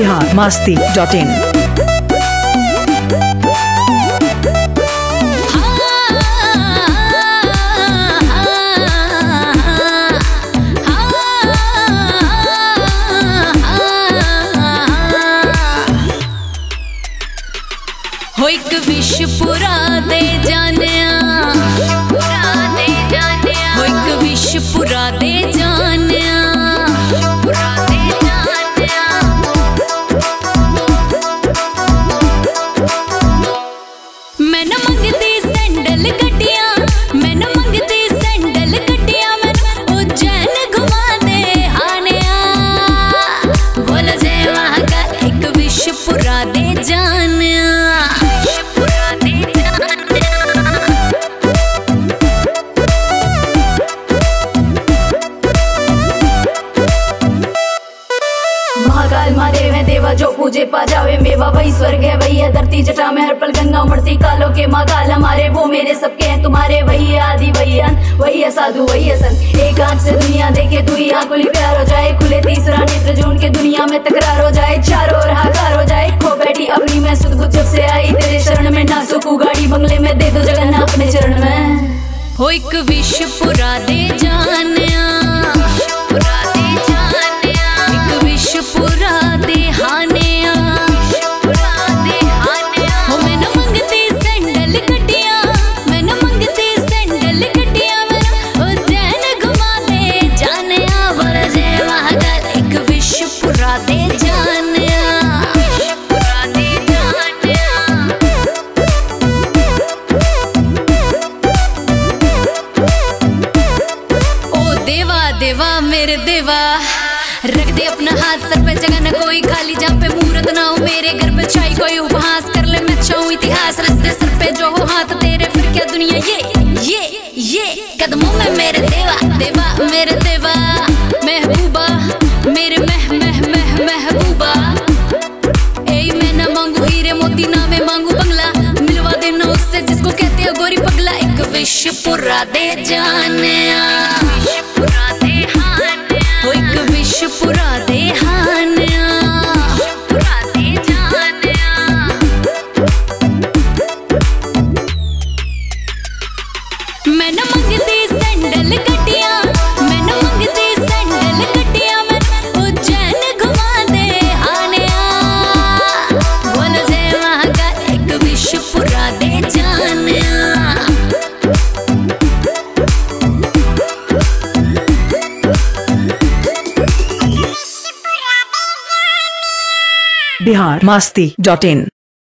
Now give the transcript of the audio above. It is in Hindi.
biharmasti.in। हो एक विश पुरा दे जानिया, हो एक विश पुरा दे जानिया, मैं न मंगती सैंडल गड्डियां, मैं न मंगती सैंडल गड्डियां, मैं उज्जैन घुमा दे हानिया, बोल जय महाकाल एक विश पुरा दे जानिया। महाकाल महादेव है देवा जो पूजे पा जावे मेवा, वही स्वर्ग है वही है धरती जटा में हर पल गंगा उमड़ती कालों के। महाकाल हमारे वो मेरे सबके हैं तुम्हारे, वही है आदि वही है अंत, वही है साधु वही है संत। एक आंख से दुनिया देखे दुई आंख खुली प्यार हो जाए, खुले तीसरा नेत्र जो उनके दुनिया में तकरार हो जाए, चारों ओर हाहाकार हो जाए। खो बैठी अपनी मैं सुध बुध जब से आई तेरे शरण में, ना सुकू गाड़ी बंगले में दे दो जगह ना अपने चरण में। हो एक विश पुरा दे जानिया, एक विश पुरा दे हानिया, हो मैं न मंगती सैंडल गड्डियां, मैं न मंगती सैंडल गड्डियां, मैं उज्जैन घुमा दे जानिया, बोल जय महाकाल एक विश पुरा दे जानिया। देवा मेरे देवा रख दे अपना हाथ सर पे, जगह न कोई खाली जहाँ पे मूरत ना हो मेरे घर पे, चाहे कोई उपहास कर ले मैं चाहूँ इतिहास, रख दे सर पे जो हो हाथ तेरे, फिर क्या दुनिया ये कदमों में मेरे देवा देवा मेरे देवा, महबूबा मेरे महबूबा। ए मैं ना मांगू हीरे मोती ना मैं मांगू बंगला, मिलवा देना उससे जिसको कहते हो गोरी पगला, एक विश पुरा दे जानिया, हो एक विश पुरा दे हानिया, मैं न मंगती सैंडल गड्डियां, मैं न मंगती सैंडल गड्डियां, मैं उज्जैन घुमा दे हानिया, बोल जय महाकाल एक विश पुरा दे जानिया। biharmasti.in।